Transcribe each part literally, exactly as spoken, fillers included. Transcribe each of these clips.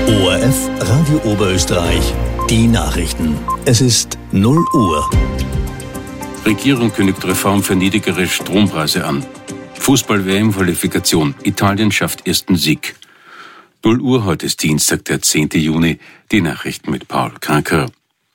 O R F Radio Oberösterreich, die Nachrichten. Es ist null Uhr. Regierung kündigt Reform für niedrigere Strompreise an. Fußball-W M-Qualifikation. Italien schafft ersten Sieg. null Uhr, heute ist Dienstag, der zehnten Juni. Die Nachrichten mit Paul Kranker.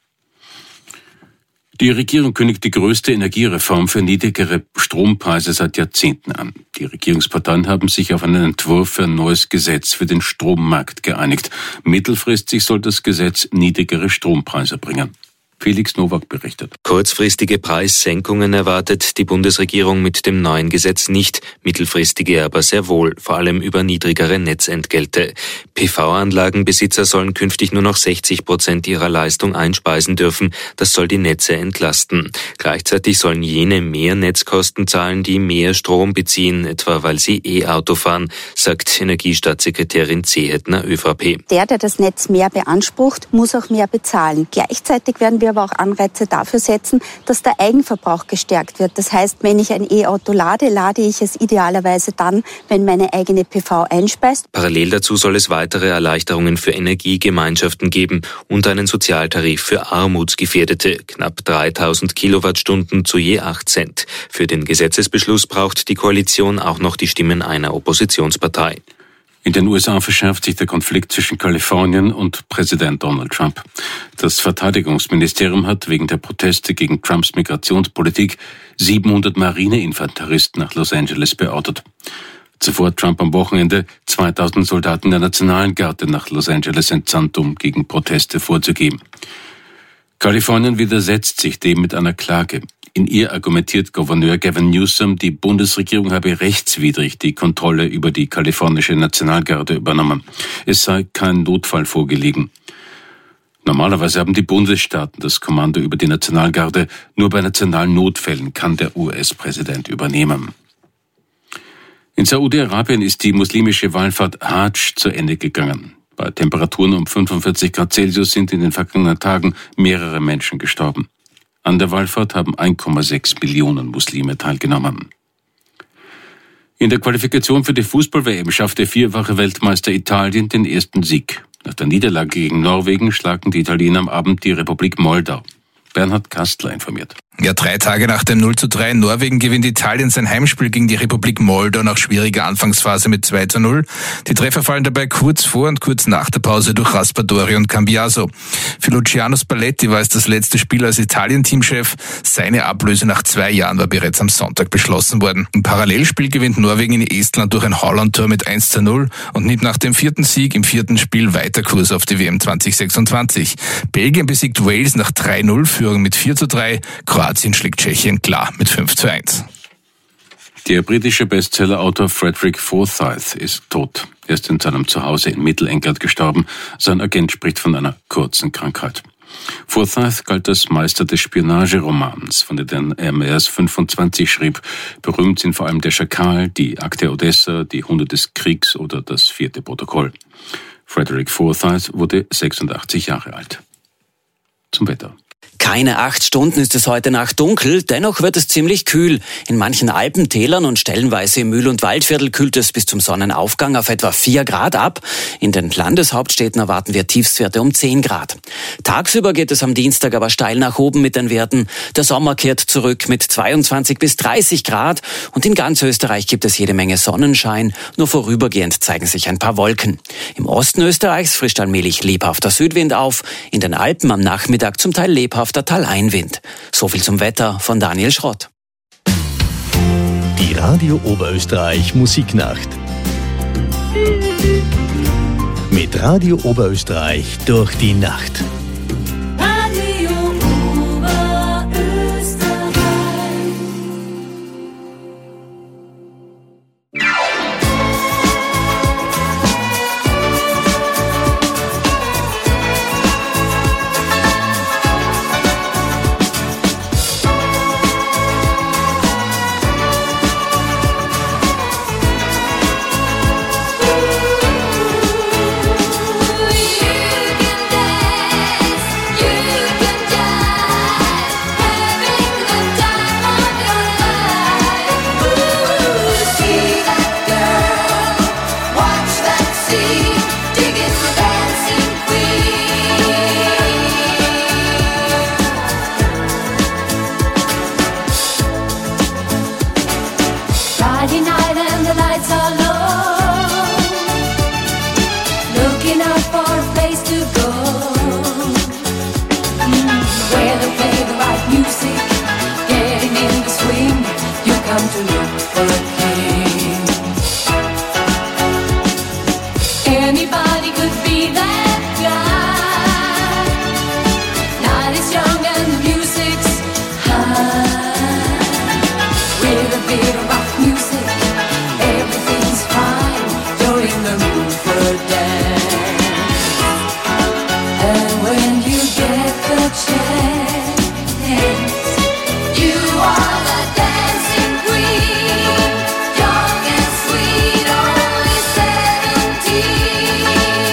Die Regierung kündigt die größte Energiereform für niedrigere Strompreise seit Jahrzehnten an. Die Regierungsparteien haben sich auf einen Entwurf für ein neues Gesetz für den Strommarkt geeinigt. Mittelfristig soll das Gesetz niedrigere Strompreise bringen. Felix Nowak berichtet. Kurzfristige Preissenkungen erwartet die Bundesregierung mit dem neuen Gesetz nicht, mittelfristige aber sehr wohl, vor allem über niedrigere Netzentgelte. P V-Anlagenbesitzer sollen künftig nur noch sechzig Prozent ihrer Leistung einspeisen dürfen, das soll die Netze entlasten. Gleichzeitig sollen jene mehr Netzkosten zahlen, die mehr Strom beziehen, etwa weil sie E-Auto fahren, sagt Energiestaatssekretärin Zehetner, ÖVP. Der, der das Netz mehr beansprucht, muss auch mehr bezahlen. Gleichzeitig werden wir aber auch Anreize dafür setzen, dass der Eigenverbrauch gestärkt wird. Das heißt, wenn ich ein E-Auto lade, lade ich es idealerweise dann, wenn meine eigene P V einspeist. Parallel dazu soll es weitere Erleichterungen für Energiegemeinschaften geben und einen Sozialtarif für Armutsgefährdete, knapp dreitausend Kilowattstunden zu je acht Cent. Für den Gesetzesbeschluss braucht die Koalition auch noch die Stimmen einer Oppositionspartei. In den U S A verschärft sich der Konflikt zwischen Kalifornien und Präsident Donald Trump. Das Verteidigungsministerium hat wegen der Proteste gegen Trumps Migrationspolitik siebenhundert Marineinfanteristen nach Los Angeles beordert. Zuvor hat Trump am Wochenende zweitausend Soldaten der Nationalen Garde nach Los Angeles entsandt, um gegen Proteste vorzugehen. Kalifornien widersetzt sich dem mit einer Klage. In ihr argumentiert Gouverneur Gavin Newsom, die Bundesregierung habe rechtswidrig die Kontrolle über die kalifornische Nationalgarde übernommen. Es sei kein Notfall vorgelegen. Normalerweise haben die Bundesstaaten das Kommando über die Nationalgarde. Nur bei nationalen Notfällen kann der U S-Präsident übernehmen. In Saudi-Arabien ist die muslimische Wallfahrt Hajj zu Ende gegangen. Bei Temperaturen um fünfundvierzig Grad Celsius sind in den vergangenen Tagen mehrere Menschen gestorben. An der Wallfahrt haben eins Komma sechs Millionen Muslime teilgenommen. In der Qualifikation für die Fußball-W M schaffte vierfache Weltmeister Italien den ersten Sieg. Nach der Niederlage gegen Norwegen schlagen die Italiener am Abend die Republik Moldau. Bernhard Kastler informiert. Ja, drei Tage nach dem null zu drei in Norwegen gewinnt Italien sein Heimspiel gegen die Republik Moldau nach schwieriger Anfangsphase mit zwei zu null. Die Treffer fallen dabei kurz vor und kurz nach der Pause durch Raspadori und Cambiaso. Für Luciano Spalletti war es das letzte Spiel als Italien-Teamchef. Seine Ablöse nach zwei Jahren war bereits am Sonntag beschlossen worden. Im Parallelspiel gewinnt Norwegen in Estland durch ein Haaland-Tor mit eins zu null und nimmt nach dem vierten Sieg im vierten Spiel weiter Kurs auf die W M zwanzig sechsundzwanzig. Belgien besiegt Wales nach drei null, Führung mit vier zu drei. Kroatien schlägt Tschechien klar mit fünf zu eins. Der britische Bestsellerautor Frederick Forsyth ist tot. Er ist in seinem Zuhause in Middle England gestorben. Sein Agent spricht von einer kurzen Krankheit. Forsyth galt als Meister des Spionageromans, von dem er mehr als fünfundzwanzig schrieb. Berühmt sind vor allem Der Schakal, die Akte Odessa, die Hunde des Kriegs oder das vierte Protokoll. Frederick Forsyth wurde sechsundachtzig Jahre alt. Zum Wetter. Keine acht Stunden ist es heute Nacht dunkel, dennoch wird es ziemlich kühl. In manchen Alpentälern und stellenweise im Mühl- und Waldviertel kühlt es bis zum Sonnenaufgang auf etwa vier Grad ab. In den Landeshauptstädten erwarten wir Tiefstwerte um zehn Grad. Tagsüber geht es am Dienstag aber steil nach oben mit den Werten. Der Sommer kehrt zurück mit zweiundzwanzig bis dreißig Grad und in ganz Österreich gibt es jede Menge Sonnenschein. Nur vorübergehend zeigen sich ein paar Wolken. Im Osten Österreichs frischt allmählich lebhafter Südwind auf. In den Alpen am Nachmittag zum Teil lebhaft der Taleinwind. So viel zum Wetter von Daniel Schrott. Die Radio Oberösterreich Musiknacht. Mit Radio Oberösterreich durch die Nacht. You can dance. Anybody could be that guy. Night is young and the music's high. With a bit of rock music, everything's fine. You're in the mood for a dance. And when you get the chance, you are the dancing queen. Young and sweet, only seventeen.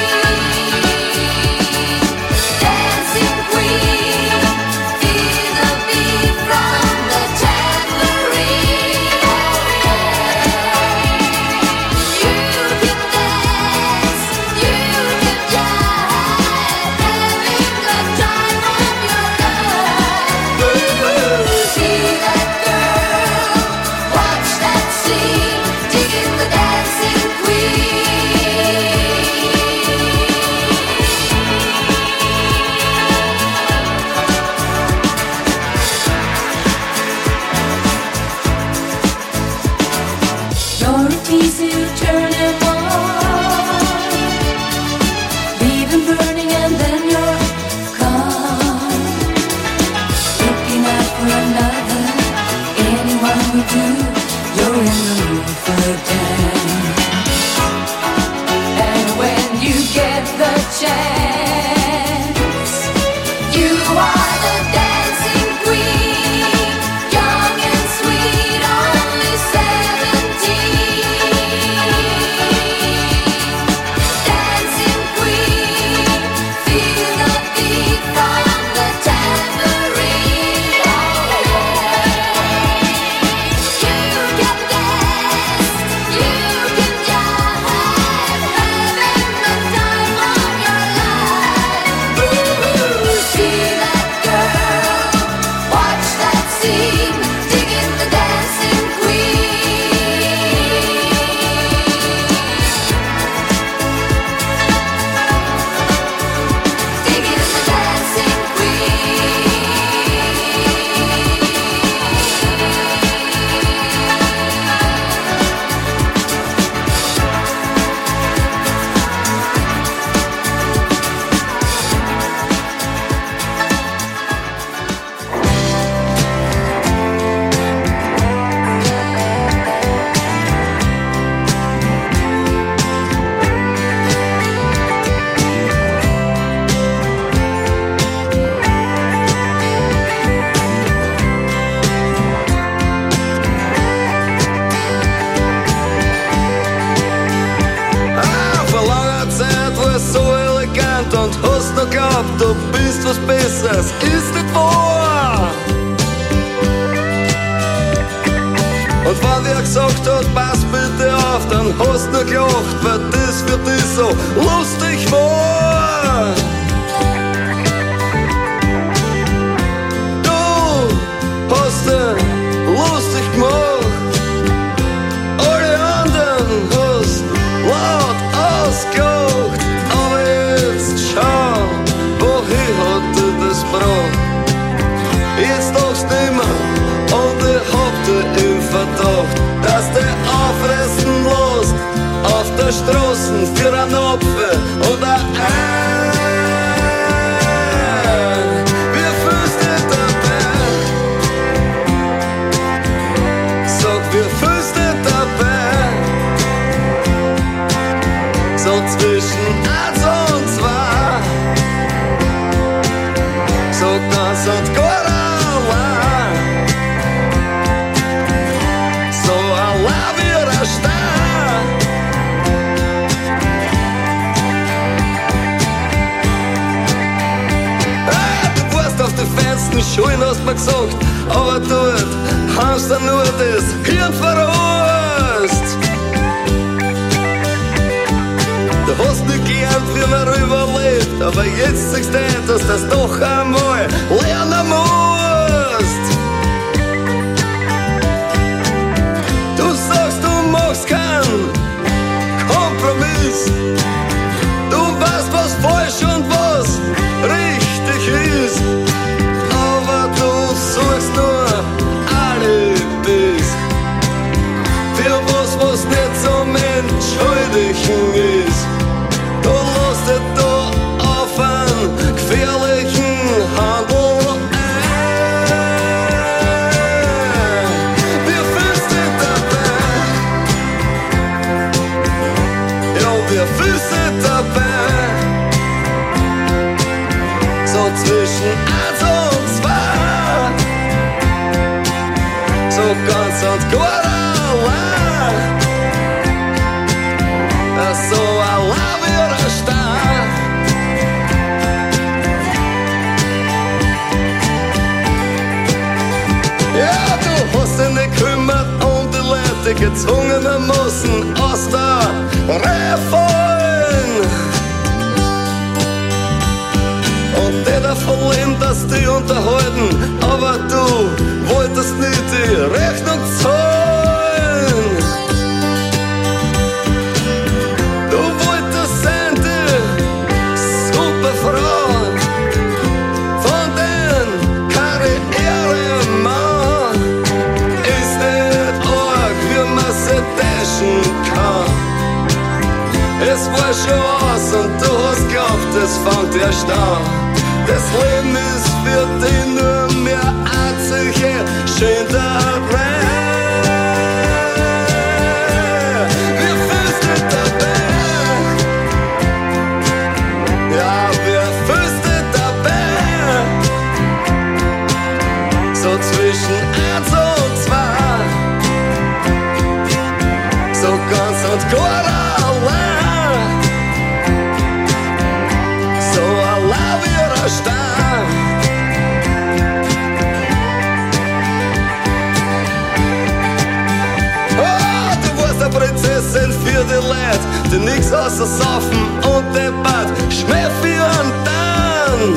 Dancing queen, feel the beat from the tambourine. You can dance, you can jive, having the time of your life. See that girl, watch that scene, digging the dancing queen. You're a tease to turn him on, leave him burning and then you're gone. Looking out for another, anyone will do. You're in the mood for a dance. And when you get the chance, you are the dancing queen. Young and sweet, only seventeen. Dancing queen, feel the beat from the tambourine. You can dance, you can jive, having the time of your life. Ooh, see that girl, watch that scene, digging the dancing queen. Digging the dancing queen. Ah, vor langer Zeit warst du so elegant und hast noch glaubt, du bist was Besseres. Ist nicht wahr? Und wenn wer gesagt hat, pass bitte auf, dann hast du gelacht, weil das für dich so lustig war. Du hast dich lustig gemacht, alle anderen hast laut ausgelacht. Aber jetzt schau, wohin hat dir das gebracht? Jetzt lachst du nimmer und ich hab dich im Verdacht, dass du auffressen lässt auf der Straße für einen Apfel oder ein. Wie fühlst du dich dabei? Sag, wie fühlst du dich dabei? So zwischen eins und zwei. So ganz und gar allein. So allein wie ein Stein. Ah, du warst auf die feinsten Schulen, hast mir gesagt, aber dort hast du nur das Hirn verrost. Du hast nicht gelernt, wie man überlebt, aber jetzt sagst du, dass du das doch einmal lernen musst. Du sagst, du machst keinen Kompromiss. Du weißt, was falsch und was richtig ist. Aber du suchst nur Alibis für was, was nicht zum Entschuldigen ist. wir Füße dabei. So zwischen eins und zwei, so ganz und gut allein, so allein wie der Stein. Ja, du hast dich nicht gekümmert und die Leute gezwungen müssen aus der Reihe fallen. Und die davon leben, dass die unterhalten, aber du wolltest nicht die Rechnung zahlen. Du wolltest sein, die Superfrau von den Karrieremann. Ist nicht arg, wie man sie täuschen kann. Es war schon aus und du hast geglaubt, es fängt erst an. Das Leben ist für dich nur mehr einzige Schönheit. Wir fühlst dich dabei. Ja, wir fühlst dich dabei. So zwischen eins und zwei, so ganz und gut allein, so allein wie der Stein. Oh, du warst eine Prinzessin für die Leute, die nix außer Saufen und Debatt, Schmäh für einen dann.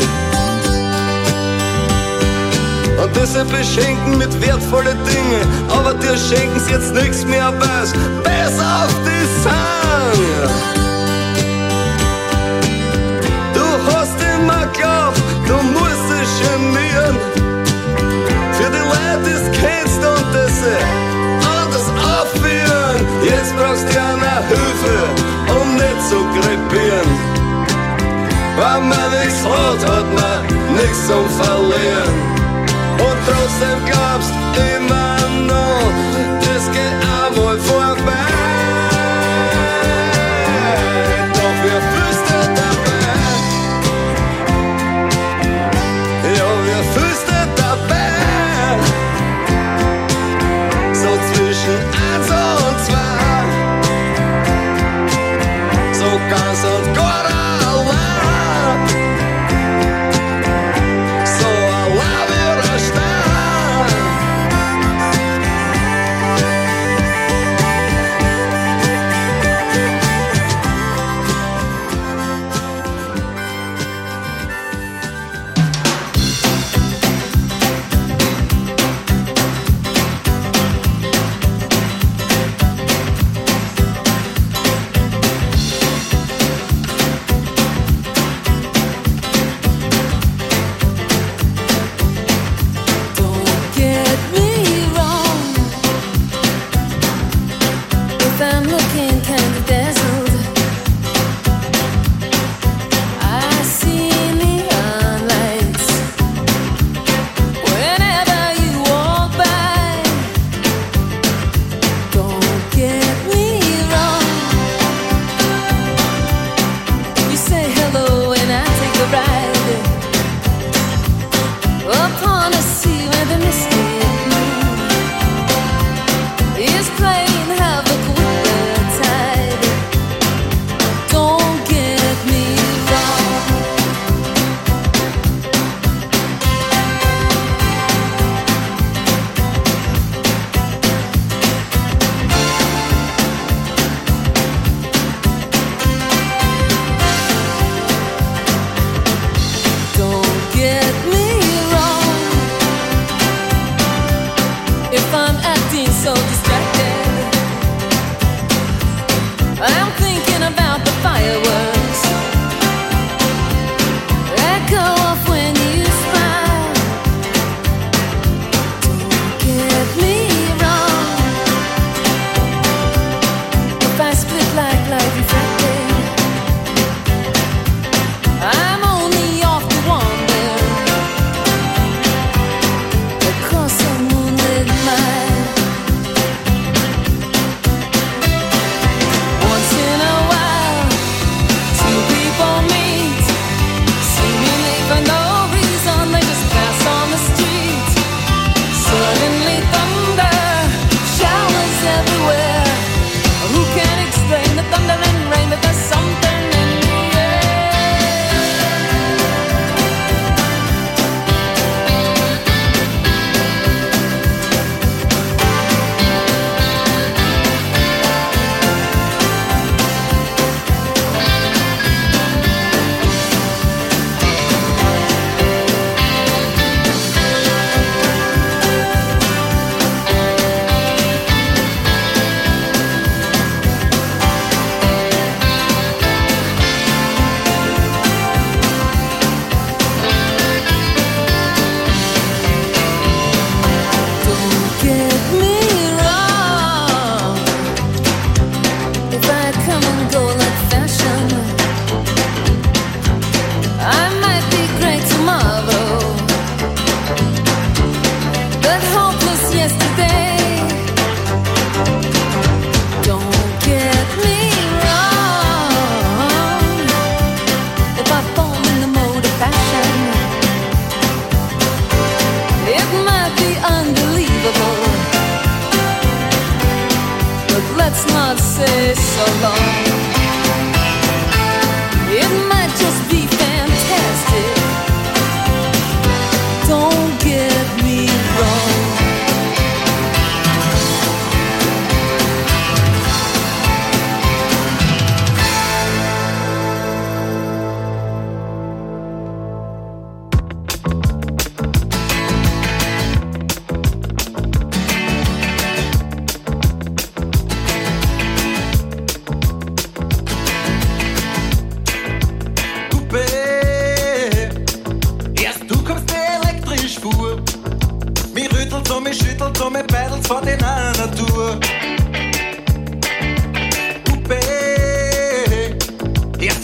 Und diese beschenken mit wertvollen Dingen, aber dir schenken's jetzt nix mehr, weil's besser auf die sind. Du hast immer geglaubt, du musst dich genieren für die Leute, die's kennst und die sie anders aufführen. Jetzt brauchst du eine Hilfe, um nicht zu krepieren. Wenn man nichts hat, hat man nichts zum Verlieren. Und trotzdem glaubst immer noch, das geht einmal vorbei. Doch wir fühlst dich dabei. Ja, wir fühlst dich dabei. So zwischen eins und zwei, so ganz und gut allein, so allein wie der Stein.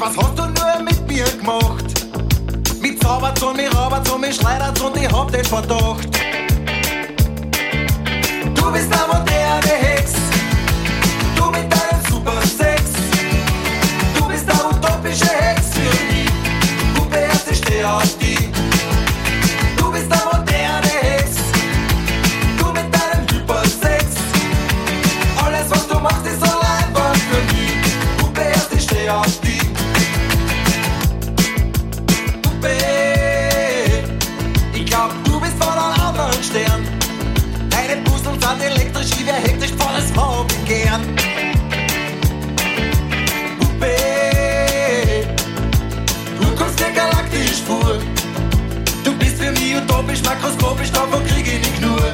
Was hast du nur mit mir gemacht? Mit Zaubert's und mir Raubert's und mir Schleidert's und ich hab den Verdacht. Du bist eine moderne Hex, du mit deinem Supersex. Du bist eine utopische Hex für mich, Puppe, erst ich steh auf die. Du bist eine moderne Hex, du mit deinem Hypersex. Alles was du machst ist so Leinwand für mich, Puppe, erst ich steh auf die. Puppe, ich glaub du bist von einem anderen Stern. Deine Puzzle sind elektrisch, ich wär hektisch, voll das hab ich gern. Puppe, du kommst dir galaktisch vor. Du bist für mich utopisch, makroskopisch, davon krieg ich nicht nur.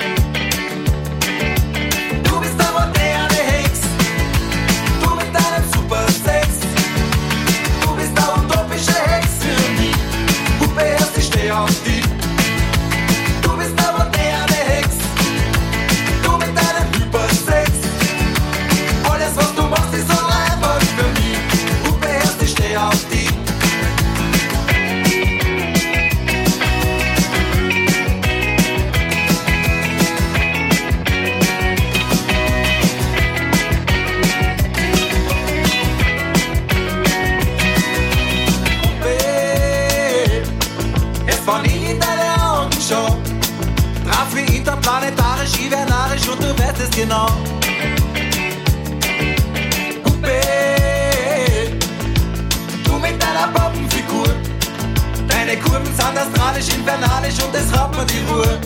Du bist eine moderne Hex, du mit deinem Supersex. Du bist eine utopische Hex für mich, Puppe, erst ich steh auf die. Du bist eine moderne Hex, du mit deinem Hypersex. Alles was du machst ist so einfach für mich, Puppe, erst ich steh auf die. Es war nie in deine Augen schau, traf wie interplanetarisch, hibernarisch und du weißt es genau. Puppe, du mit deiner Poppenfigur, deine Kurven sind astralisch, infernalisch und es raubt mir die Ruhe.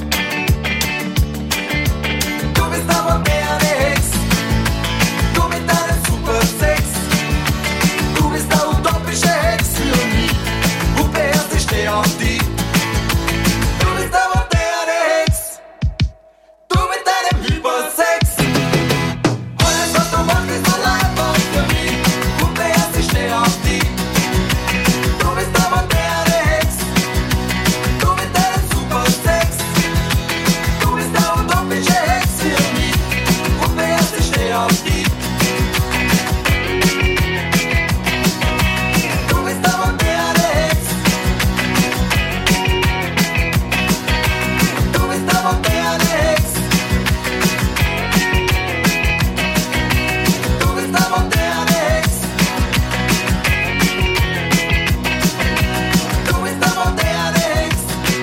Du bist eine moderne Hex, du mit deinem Supersex. Du bist eine utopische Hex für mich, Puppe, erst ich steh auf die. Du bist eine moderne Hex, du mit deinem Hypersex. Alles was du machst ist allein für mich, Puppe, erst ich steh auf die. Du bist eine moderne Hex, du mit deinem Supersex. Du bist eine utopische Hex für mich, Puppe, erst ich steh auf die. Du bist eine moderne Hex, du bist eine moderne Hex. Du bist eine moderne Hex. Du bist eine moderne Hex.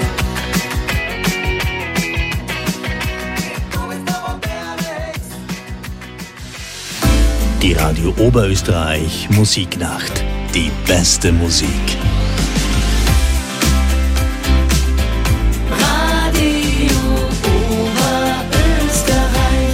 Du bist eine moderne Hex. Die Radio Oberösterreich Musiknacht. Die beste Musik. Radio Oberösterreich.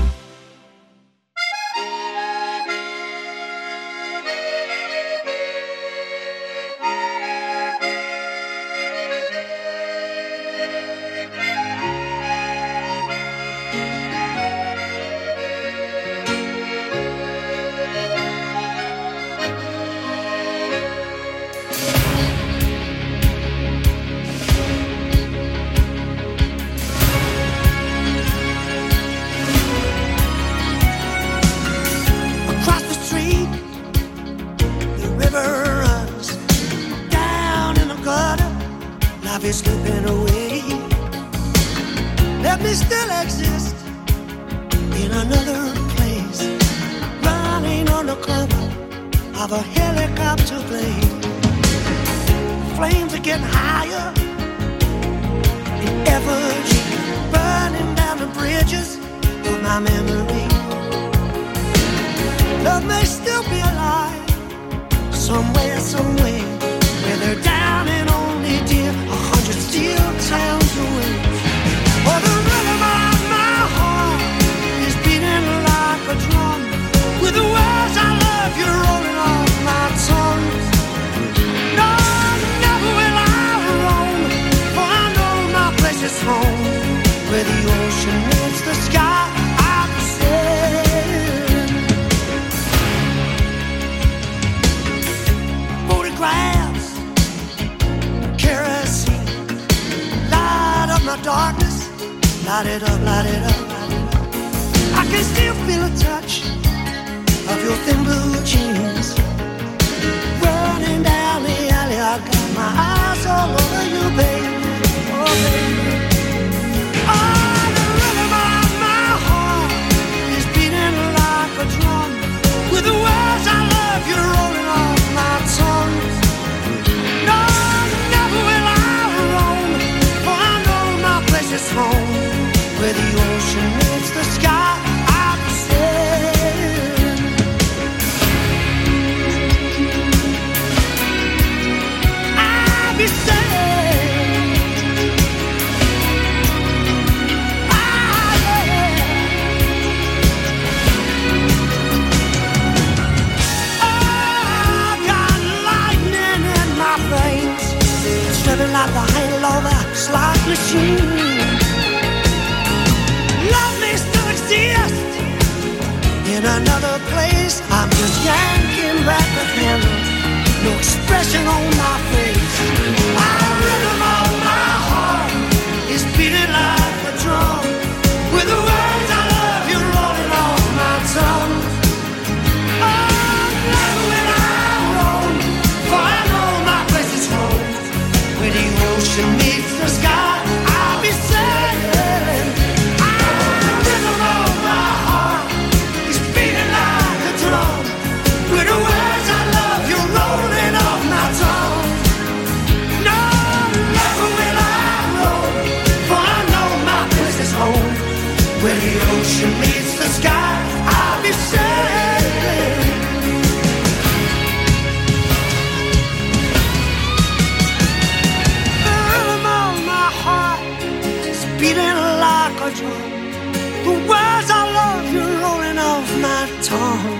Across the street, the river runs down in the gutter. Life is slipping away. Let me still exist in another place, running on the cover of a helicopter blade. Flames are getting higher in effigy, burning down the bridges of my memory. Love may still be alive, somewhere, somewhere, where they're down and only dear, a hundred steel towns away. For the rhythm of my heart is beating like a drum, with the words I love you rolling off my tongue. No, never will I roam, for I know my place is home, where the ocean meets the sky. I'm sailing. Photographs, kerosene, light up my darkness, light it up, light it up, light it up. I can still feel a touch of your thin blue jeans. Well, machine. Love may still exist in another place. I'm just yanking back the handle, no expression on my face. Our rhythm of my heart is beating like a drum, with the words I love you rolling off my tongue. Oh, never will I roam, for I know my place is home. Where the ocean meets the sky, I'll be sailing. Our rhythm of my heart is beating like a drum, with the words I love you rolling off my tongue. No, never will I roam, for I know my place is home. Where the ocean meets the sky, I'll be sailing. The rhythm of my heart is beating like a drum. The words I love you rolling off my tongue.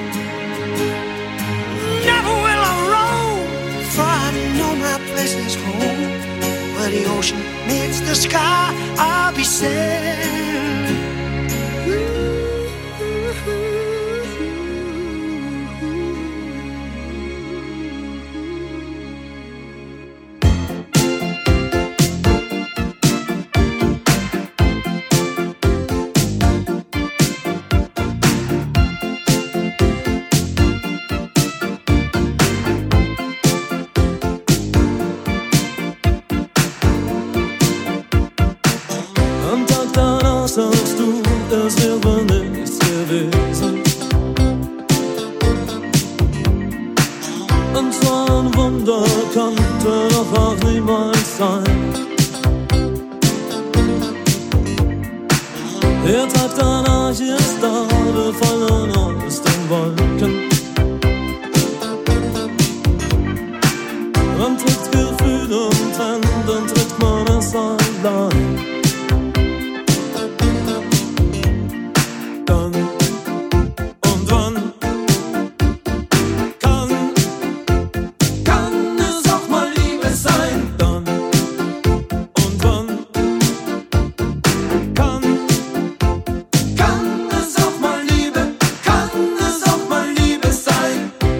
Never will I roam, for I know my place is home. Where the ocean meets the sky, I'll be sailing. Am Tag danach sagst du, es wäre nichts gewesen. Und so ein Wunder konnte doch auch niemals sein. Der Tag danach ist da, wir fallen aus den Wolken. Man trägt Gefühle und Hände, dann trägt man es allein. Dann und wann kann, kann es auch mal Liebe sein? Dann und wann kann, kann es auch mal Liebe, kann es auch mal Liebe sein?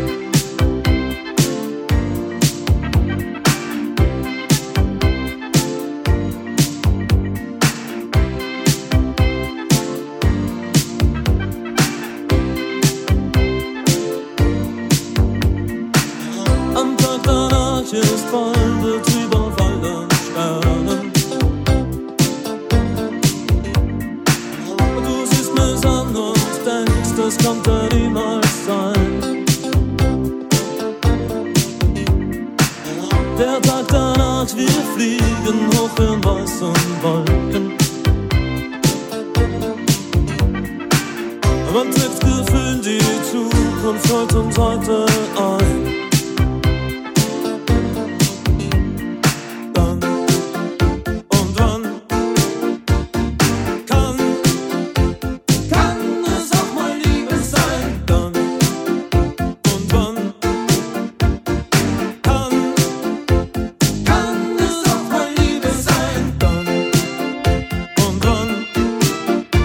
Am Tag danach ist voll Betrieb auf allen Sternen. Du siehst mich an und denkst, das konnte niemals sein. Der Tag danach, wir fliegen hoch in weißen Wolken. Man trägt Gefühl die Zukunft heute und heute ein. Dann und wann kann, kann es auch mal Liebe sein? Dann und wann kann, kann es auch mal Liebe sein? Dann und wann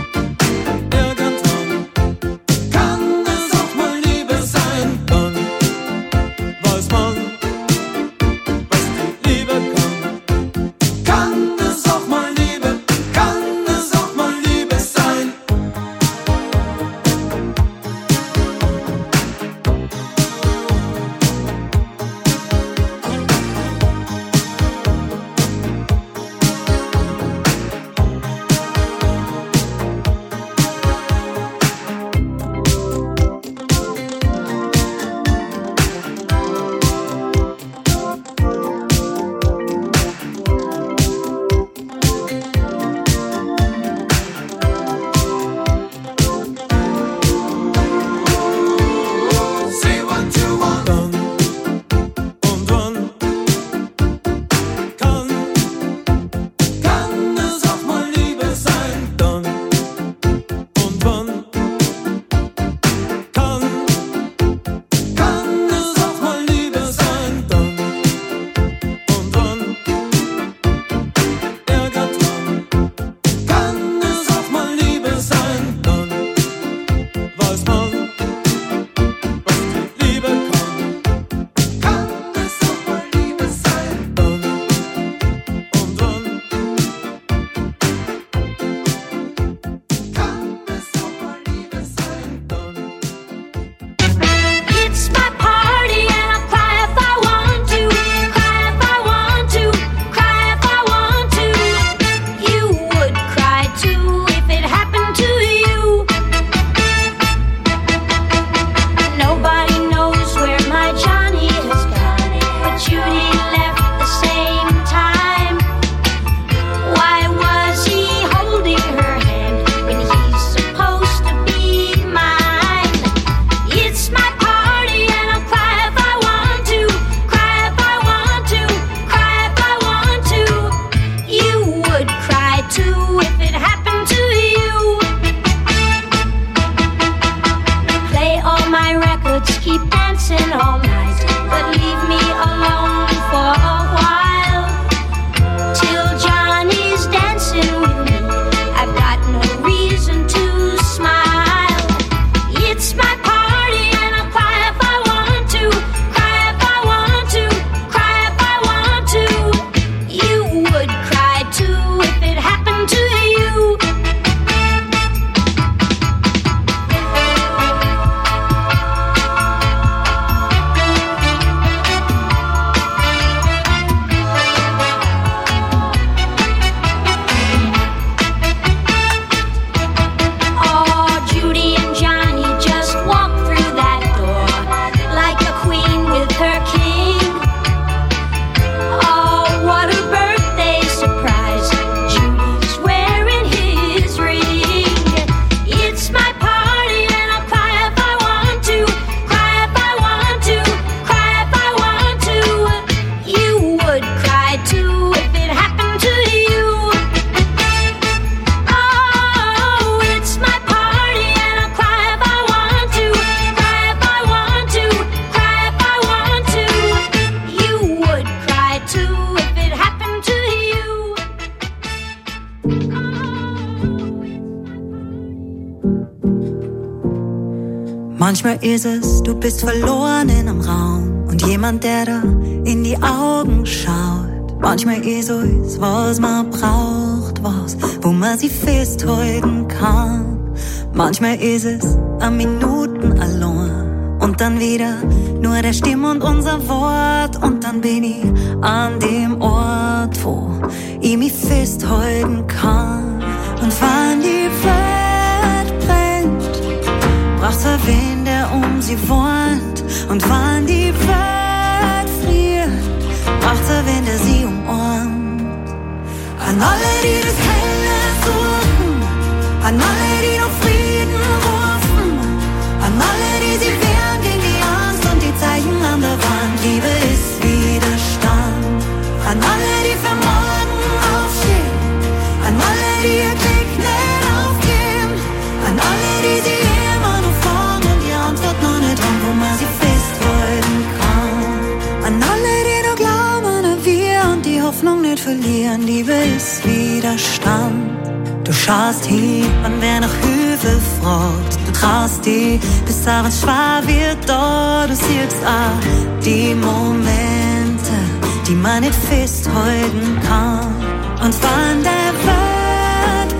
irgendwann kann es auch mal Liebe sein? Dann Manchmal ist es, du bist verloren in einem Raum und jemand, der da in die Augen schaut. Manchmal ist es, was man braucht, was, wo man sich festhalten kann. Manchmal ist es a Minuten allein und dann wieder nur der Stimme und unser Wort und dann bin ich an dem Ort, wo ich mich festhalten kann. Und wann die Welt brennt, braucht's ein Wind, der um sie wohnt. Und wann die Welt friert, braucht's ein Wind, der sie umarmt. An alle, die das Helle suchen, an alle, die noch Frieden rufen, an alle, die sie wehren gegen die Angst und die Zeichen an der Wand. Liebe ist Widerstand. An alle, die für morgen aufstehen, an alle, die ihr Glück nicht aufgeben, an alle, die sie immer noch fragen und die Antwort noch nicht haben, wo man sie festhalten kann. An alle, die noch glauben an wir und die Hoffnung nicht verlieren. Liebe ist Widerstand. Du schaust hin, wann wer nach Hilfe fragt. Du traust dich, bis abends schwer wird da. Du siehst auch die Momente, die man nicht festhalten kann. Und wann der Welt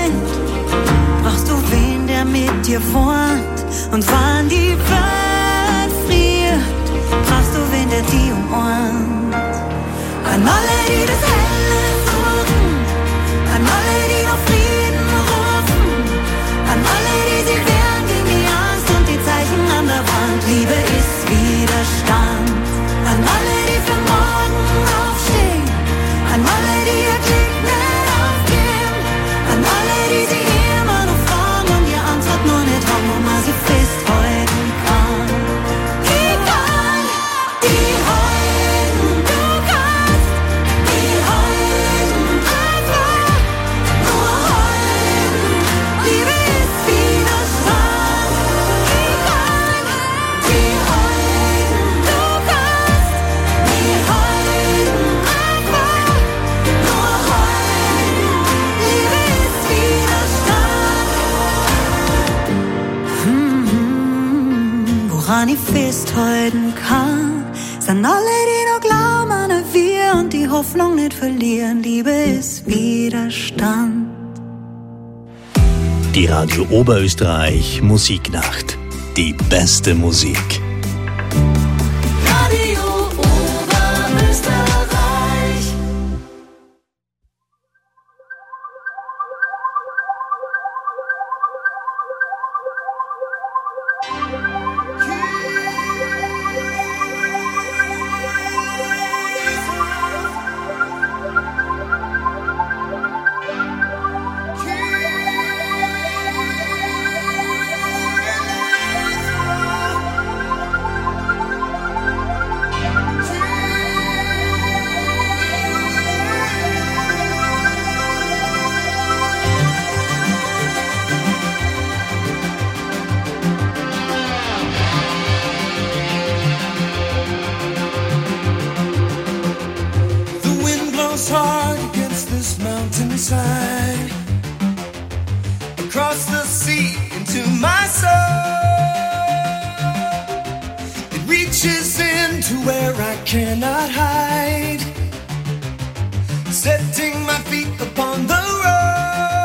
brennt, brauchst du wen, der mit dir wohnt. Und wann die Welt friert, brauchst du wen, der die umarmt. An alle, die das Helle suchen, an alle, die noch Frieden rufen, an alle, die sich wehren gegen die Angst und die Zeichen an der Wand. Liebe ist Widerstand. An alle, die für morgen aufstehen, an alle, die ihr Glück nicht aufgeben, an alle, die sie immer noch fragen und ihr Antwort nur nicht haben, wo man sie festhalten kann. Egal, die Helden, du kannst die Helden einfach nur halten. Liebe ist Widerstand. Egal, die Helden, du kannst die Helden einfach nur halten. Liebe ist Widerstand. Hm, woran ich festhalten kann, sind alle, die noch glauben an wir und die Hoffnung nicht verlieren. Liebe ist Widerstand. Die Radio Oberösterreich Musiknacht. Die beste Musik. Radio Oberösterreich. The wind blows hard against this mountainside, across the sea into my soul. It reaches into where I cannot hide, setting my feet upon the road.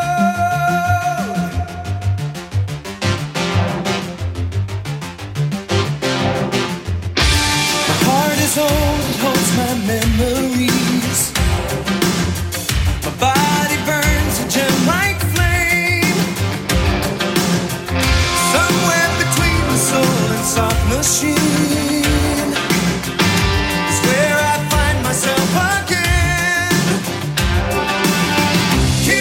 My heart is old, it holds my memories. My body burns a gem like flame, somewhere between the soul and soft machine is where I find myself again. Keep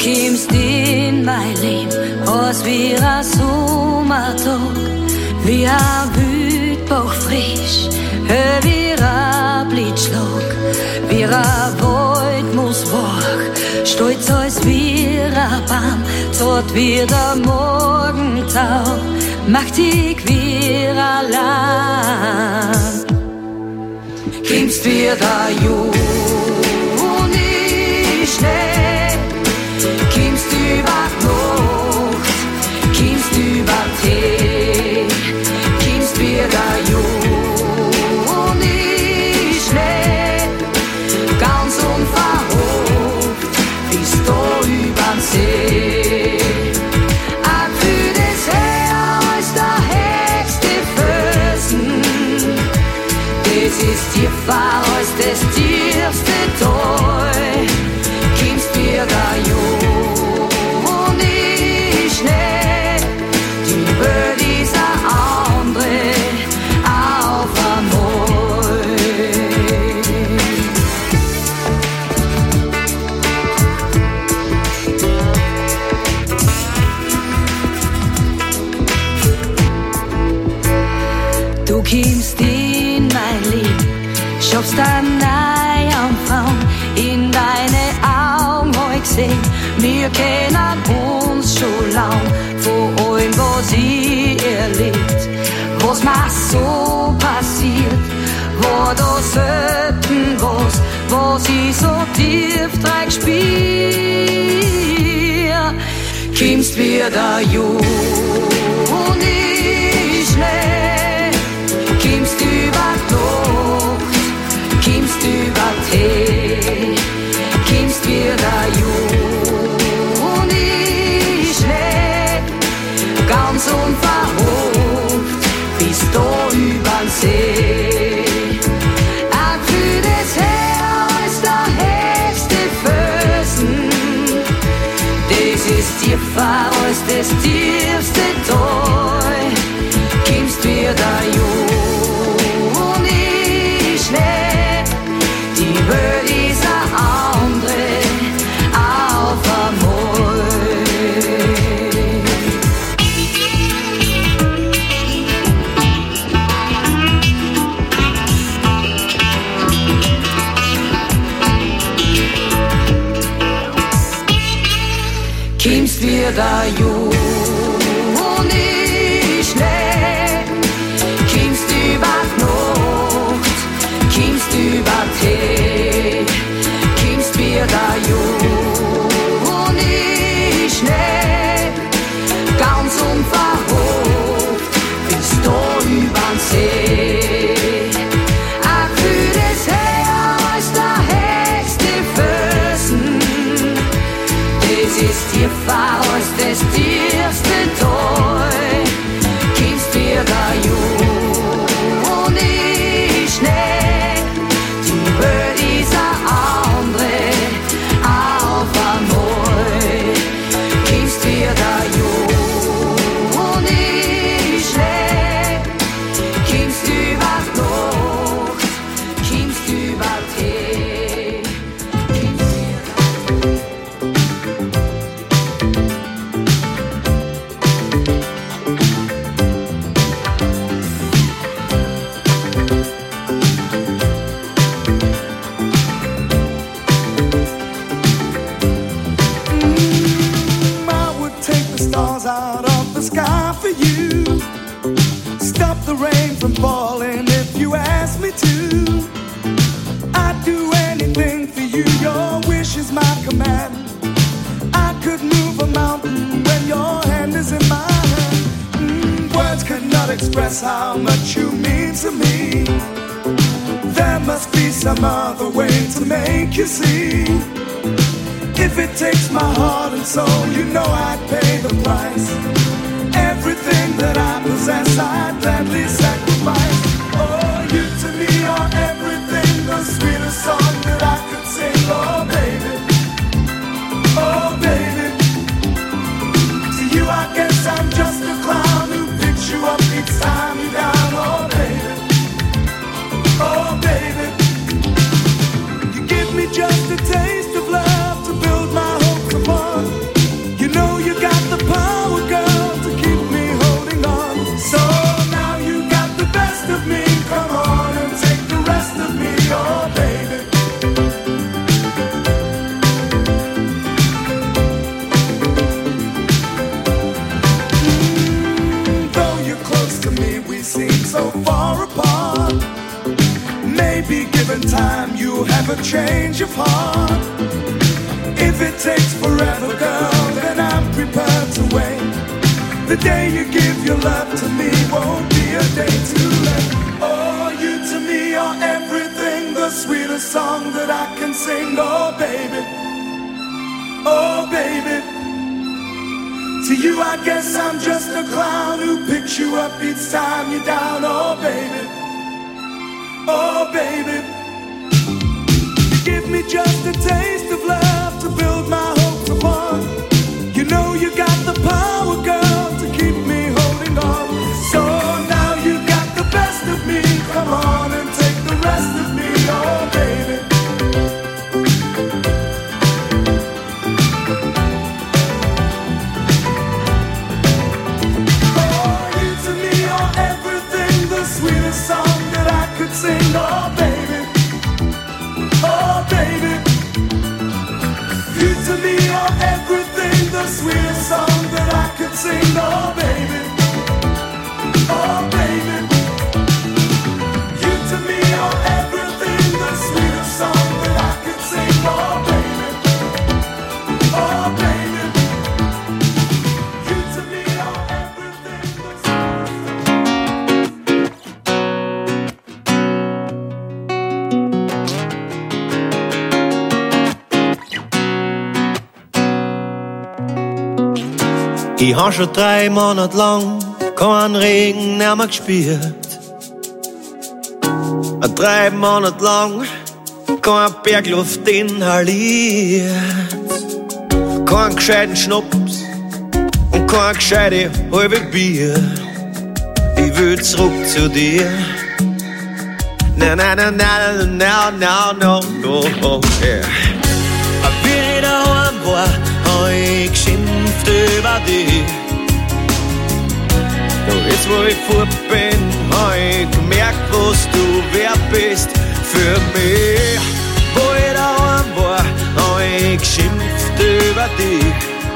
kommst in mein Leben, als wie ein Sommertag, wie ein Wildbach frisch, hör wie ein Blitzschlag, wie ein Waldmoos wach, stolz als wie ein Baum, zart wie der Morgentau, machtig wie ein Lamm. Kommst wie der Juni-Schnee, kommst über Nacht, kommst über Tee, kommst wie der Juni-Schnee, ganz unverhofft, bist du überm See. Ein Gefühl des Heer als der höchste Felsen, das ist tiefer als das tiefste Tal, kommst wie der Juni-Schnee, die Welt ist eine andere auf einmal. Du kommst in mein Leben, schaffst ein Neuanfang, in deine Augen hab ich gesehen, wir kennen uns schon lang, von allem, was ich erlebt, was mir so passiert, war da selten was, was ich so tief dran spür. Kommst wie der Juni-Schnee, kommst über Nacht, kommst über Tee, kommst wie der Juni-Schnee, ganz unverhofft, bist du überm See. Ein Gefühl des Heer als der höchste Felsen, das ist tiefer als das tiefste Tal, kommst wie der Juni-Schnee, die Welt ist eine andere auf einmal. Kommst wie der Juni-Schnee, kommst über Nacht, kommst über Tee, kommst wie der Juni-Schnee, ganz unverhofft, bist du überm See. Ein Gefühl des Heer als der höchste Felsen, das ist tiefer als das tiefste Tal, kommst wie der Juni-Schnee, die Welt ist eine andere auf einmal, kommst wie der Juni-Schnee, kommst über Nacht, kommst über Tee, kommst I would take the stars out of the sky for you, stop the rain from falling if you ask me to. I'd do anything for you, your wish is my command. I could move a mountain when your hand is in my hand. Mm, words cannot express how much you mean to me. There must be some other way to make you see. If it takes my heart and soul, you know I'd pay the price. Everything that I possess, I'd gladly sacrifice. Oh, you to me are everything, the sweetest song that I could sing. Oh, baby, oh, baby. To you I guess I'm just a clown who picks you up each time you're down. Oh, baby, oh, baby. You give me just a taste of love to build my hopes upon. change of heart. If it takes forever, girl, then I'm prepared to wait. The day you give your love to me won't be a day too late. Oh, you to me are everything, the sweetest song that I can sing. Oh, baby, oh, baby. To you I guess I'm just a clown who picks you up each time you're down. Oh, baby, oh, baby. You give me just a taste of love to build my hopes upon. You know you got the power, girl, to keep me holding on. So now you got the best of me. Come on and take the rest of me, oh baby. Oh, you to me are everything, the sweetest song that I could sing, oh baby, oh baby. You to me are everything, the sweetest song that I could sing, oh baby, oh baby. You to me are everything, the sweetest song that I could sing, oh baby, oh baby. You to me are everything, the Ich hab schon drei Monate lang keinen Regen mehr gespürt. Drei Monate lang keine Bergluft inhaliert. Kein gescheiten Schnaps und kein gescheite halbe Bier. Ich will zurück zu dir. Na na na na na na na no, oh yeah. Wie ich daheim war, hab ich geschimpft über dich. Doch jetzt wo ich fort bin, hab ich gemerkt, was du wer bist für mich. Wo ich daheim war, hab ich geschimpft über dich.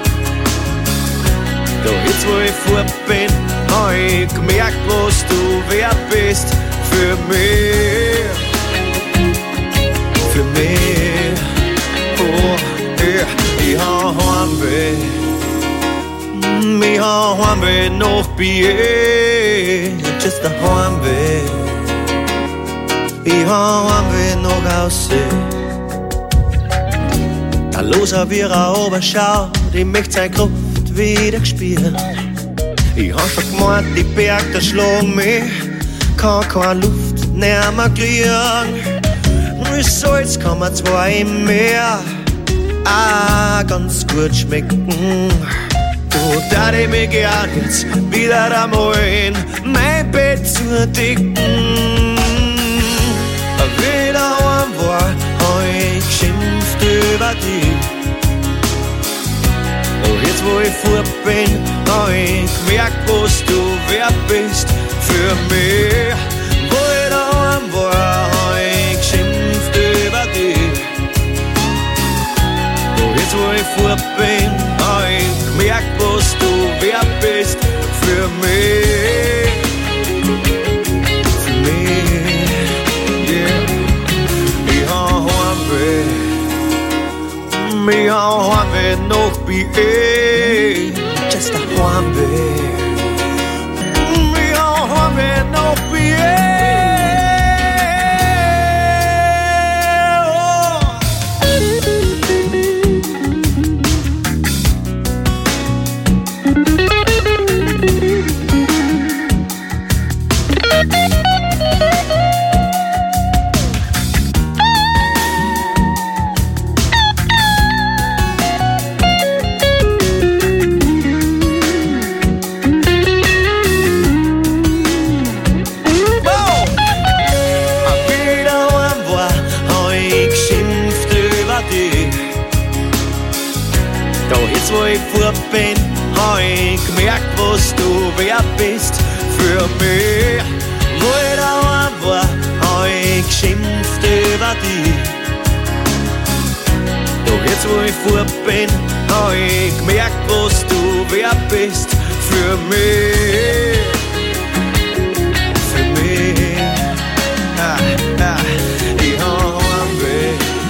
Doch jetzt wo ich fort bin, hab ich gemerkt, was du wer bist für mich. Für mich, oh yeah. Ich hab Heimweh, ich hab Heimweh noch bei ihr, just a Heimweh. Ich hab Heimweh noch aussehen. Da los auf ihrer Oberschau, ich möcht seine Kraft wieder spüren. Ich hab schon gemeint, die Berg, da schlagen mich, kann keine Luft näher mehr kriegen. Mit Salz kann man zwar im Meer auch ganz gut schmecken. Du darf ich mich gern jetzt wieder einmal in mein Bett zu decken. Wie ich daheim war, hab ich geschimpft über dich. Doch jetzt wo ich fort bin, hab ich gemerkt, was du wer bist für mich. Wo ich daheim war, hab ich geschimpft über dich. Doch jetzt wo ich fort bin, hab ich gemerkt, was du wer bist für mich. Für mich, yeah. Ich hab Heimweh, ich hab Heimweh noch bei ihr, just a Heimweh. Ich hab Heimweh noch bei ihr. Wo ich fort bin, hab ich gemerkt, was du wer bist für mich. Wo ich daheim war, hab ich geschimpft über dich. Doch jetzt wo ich fort bin, hab ich gemerkt, was du wer bist für mich. Für mich, ah, ah. Ich hab Heimweh,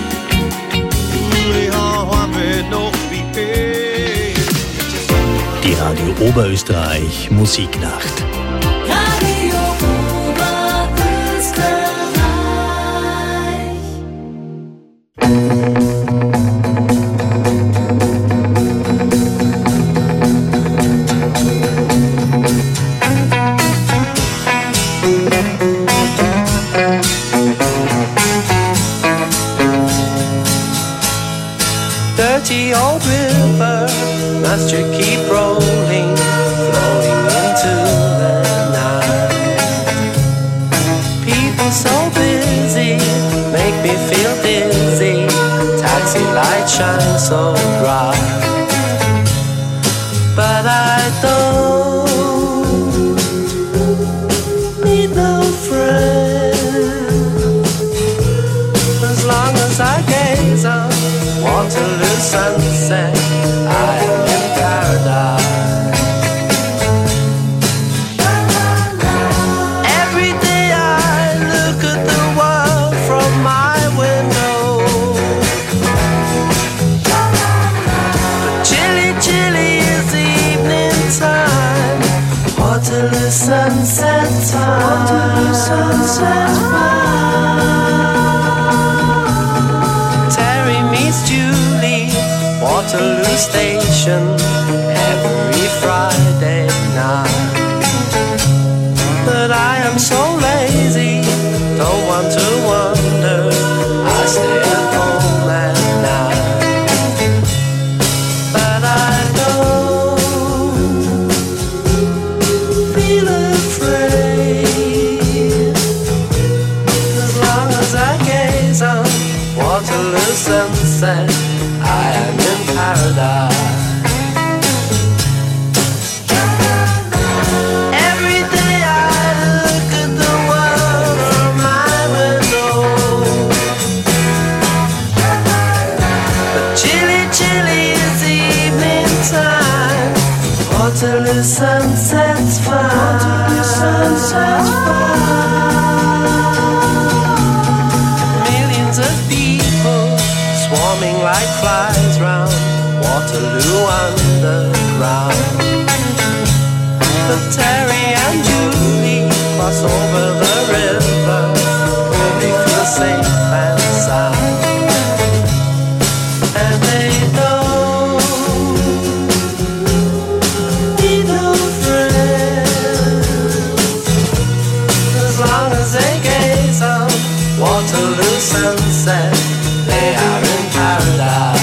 Oberösterreich Musiknacht. Radio Oberösterreich. Dirty old river, must you keep rolling, flowing into the night? People so busy, make me feel dizzy. Taxi lights shine so bright, but I don't need no friend as long as I gaze on Waterloo sunset, I am in paradise. Every day I look at the world from my window, but chilly, chilly is the evening time. Waterloo sunset time. Waterloo sunset time. Julie, Waterloo Station, every Friday night. But I am so lazy, don't want to wander, I stay at home at night. But I don't feel afraid as long as I gaze on Waterloo sunset, I am in paradise. Every day I look at the world from my window, but chilly, chilly is the evening time. Waterloo sunset's fine. Waterloo sunset's fine. Millions of people swarming like flies round Waterloo underground. But Terry and Julie cross over the river where they feel safe and sound. And they don't need no friends as long as they gaze on Waterloo sunset. They are in paradise.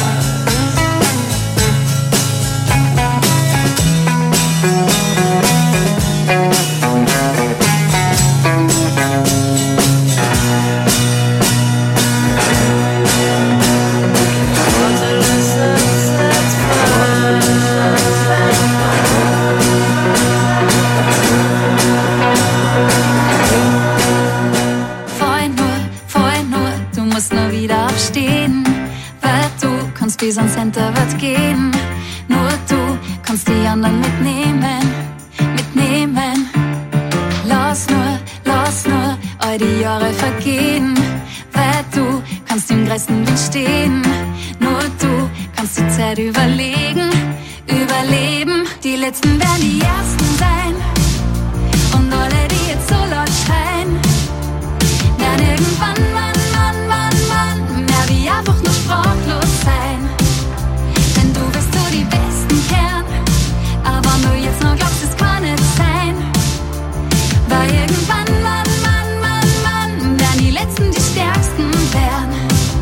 Bis ans Center wird gehen. Nur du kannst die anderen mitnehmen, mitnehmen. Lass nur, lass nur all die Jahre vergehen. Weil du kannst im größten Wind stehen. Nur du kannst die Zeit überlegen, überleben. Die Letzten werden die Ersten sein. Und alle, die jetzt so laut schreien, werden irgendwann, Mann, Mann, Mann, Mann, mehr wie einfach nur sprachlos sein. Denn du wirst so die Besten kehren, aber nur jetzt noch glaubst, es kann nicht sein. Weil irgendwann, Mann, Mann, Mann, Mann, werden die Letzten die Stärksten werden.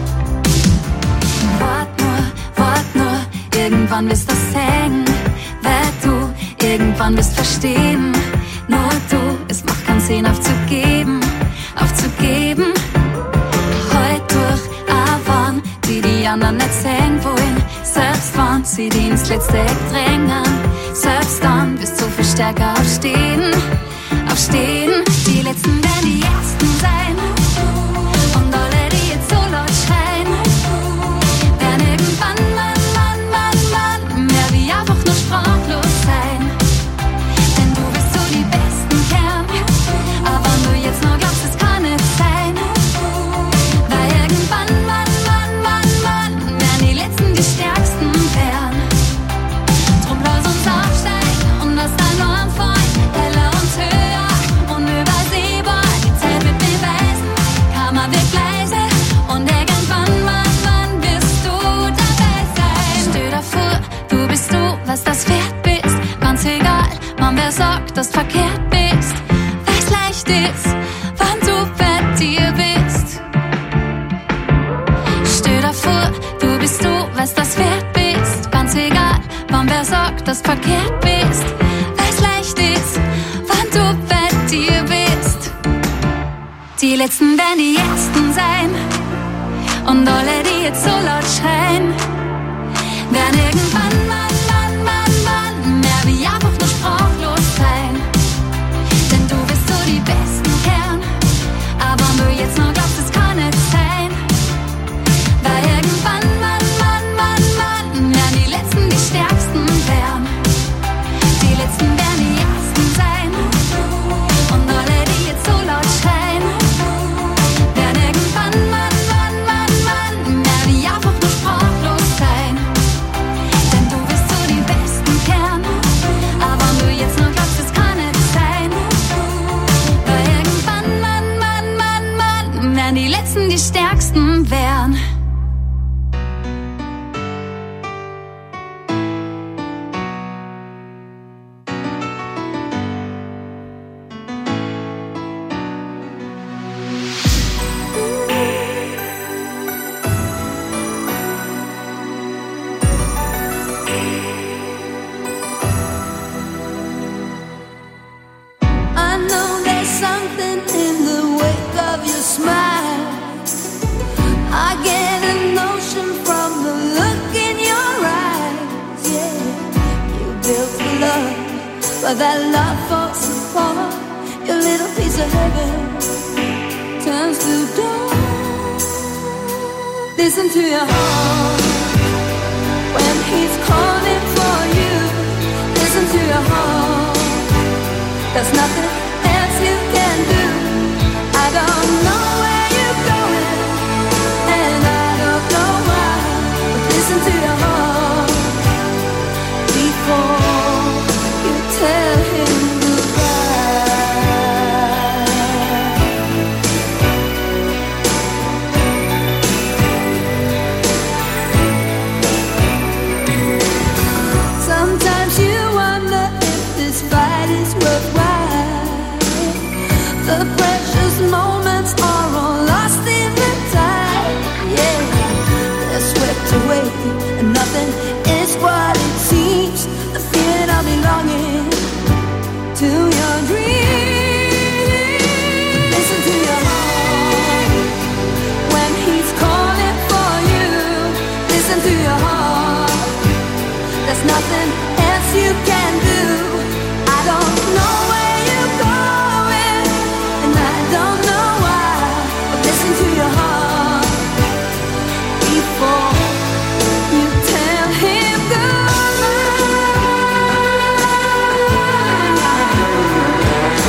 Wart nur, wart nur, irgendwann wirst du sehen. Weil du irgendwann wirst verstehen. Nur du, es macht keinen Sinn aufzugeben, aufzugeben. Heut durch, aber die die anderen nicht sehen wollen. Selbst wenn sie die ins letzte Eck drängen, selbst dann wirst du viel stärker aufstehen, aufstehen. Die Letzten werden die Ersten sein. Und alle, die jetzt so laut schreien, werden irgendwann, Mann, Mann, Mann, Mann, mehr wie einfach nur sprachlos sein. Denn du wirst so die Besten kehren, aber du jetzt noch glaubst, es kann nicht sein. Weil irgendwann, Mann, Mann, Mann, Mann, werden die Letzten die Stärksten werden. Drum lass uns aufsteigen und sagt, dass du verkehrt bist, weil's leicht ist, wann du bei dir bist. Stell dir vor, du bist du, was das wert bist, ganz egal, wann wer sagt, dass du verkehrt bist, weil's leicht ist, wann du bei dir bist. Die Letzten werden die Ersten sein und alle, die jetzt so laut schreien, werden irgendwann, Mann, Mann, Mann, Mann, mehr wie einfach nur sprachlos sein. Denn du bist so die besten Kern, aber wenn du jetzt noch glaubst, es kann nicht sein. Weil irgendwann, Mann, Mann, Mann, Mann, werden die Letzten die Stärksten werden. Die Letzten werden die Ersten sein und alle, die jetzt so laut schreien, werden irgendwann, Mann, Mann, Mann, Mann, mehr wie einfach nur sprachlos sein. Denn du bist so die besten Kern, aber wenn du jetzt noch glaubst, es kann nicht sein. Weil irgendwann, Mann, Mann, Mann, Mann, werden die Letzten die Stärksten werden. I know there's something in the wake of your smile. I get a notion from the look in your eyes. Yeah, you built for love, but that love falls apart. Your little piece of heaven turns to dawn. Listen to your heart when he's calling for you. Listen to your heart. There's nothing else you can do. I don't know where you're going, and I don't know why. But listen to your heart before you tell him goodbye. Sometimes you wonder if this fight is worthwhile. The precious moments are all lost in the tide. Yeah, they're swept away, and nothing is what it seems. The feeling of belonging to your dreams. Listen to your heart when he's calling for you. Listen to your heart. There's nothing else you can do. I don't know where you're going, and I don't know why. But listen to your heart before you tell him goodbye.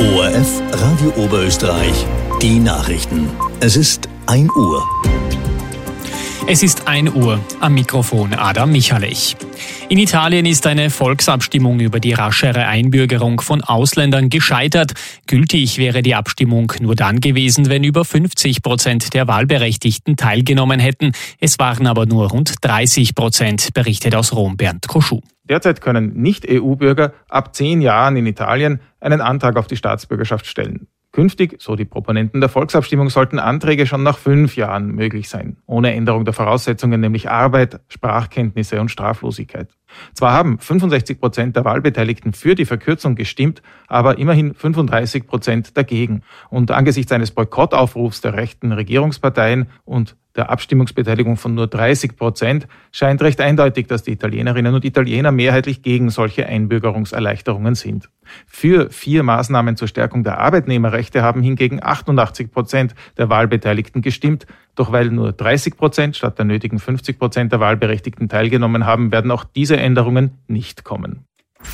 O R F Radio Oberösterreich, die Nachrichten. Es ist ein Uhr. Es ist ein Uhr. Am Mikrofon Adam Michalech. In Italien ist eine Volksabstimmung über die raschere Einbürgerung von Ausländern gescheitert. Gültig wäre die Abstimmung nur dann gewesen, wenn über fünfzig Prozent der Wahlberechtigten teilgenommen hätten. Es waren aber nur rund dreißig Prozent, berichtet aus Rom Bernd Koschuh. Derzeit können Nicht-E U-Bürger ab zehn Jahren in Italien einen Antrag auf die Staatsbürgerschaft stellen. Künftig, so die Proponenten der Volksabstimmung, sollten Anträge schon nach fünf Jahren möglich sein, ohne Änderung der Voraussetzungen, nämlich Arbeit, Sprachkenntnisse und Straflosigkeit. Zwar haben fünfundsechzig Prozent der Wahlbeteiligten für die Verkürzung gestimmt, aber immerhin fünfunddreißig Prozent dagegen. Und angesichts eines Boykottaufrufs der rechten Regierungsparteien und der Abstimmungsbeteiligung von nur dreißig Prozent scheint recht eindeutig, dass die Italienerinnen und Italiener mehrheitlich gegen solche Einbürgerungserleichterungen sind. Für vier Maßnahmen zur Stärkung der Arbeitnehmerrechte haben hingegen achtundachtzig Prozent der Wahlbeteiligten gestimmt. Doch weil nur dreißig Prozent statt der nötigen fünfzig Prozent der Wahlberechtigten teilgenommen haben, werden auch diese Änderungen nicht kommen.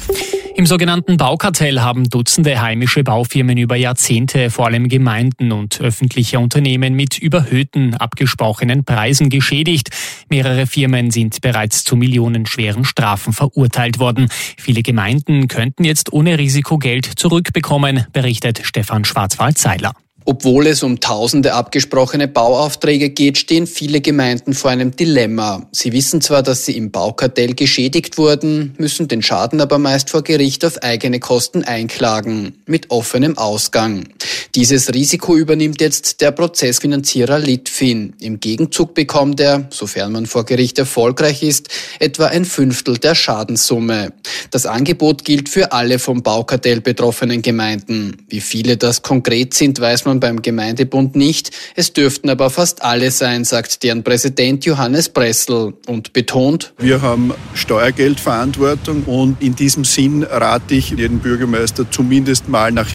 Im sogenannten Baukartell haben Dutzende heimische Baufirmen über Jahrzehnte vor allem Gemeinden und öffentliche Unternehmen mit überhöhten, abgesprochenen Preisen geschädigt. Mehrere Firmen sind bereits zu millionenschweren Strafen verurteilt worden. Viele Gemeinden könnten jetzt ohne Risiko Geld zurückbekommen, berichtet Stefan Schwarzwald-Seiler. Obwohl es um tausende abgesprochene Bauaufträge geht, stehen viele Gemeinden vor einem Dilemma. Sie wissen zwar, dass sie im Baukartell geschädigt wurden, müssen den Schaden aber meist vor Gericht auf eigene Kosten einklagen, mit offenem Ausgang. Dieses Risiko übernimmt jetzt der Prozessfinanzierer Litfin. Im Gegenzug bekommt er, sofern man vor Gericht erfolgreich ist, etwa ein Fünftel der Schadenssumme. Das Angebot gilt für alle vom Baukartell betroffenen Gemeinden. Wie viele das konkret sind, weiß man beim Gemeindebund nicht. Es dürften aber fast alle sein, sagt deren Präsident Johannes Bressel und betont: Wir haben Steuergeldverantwortung und in diesem Sinn rate ich jeden Bürgermeister zumindest mal nach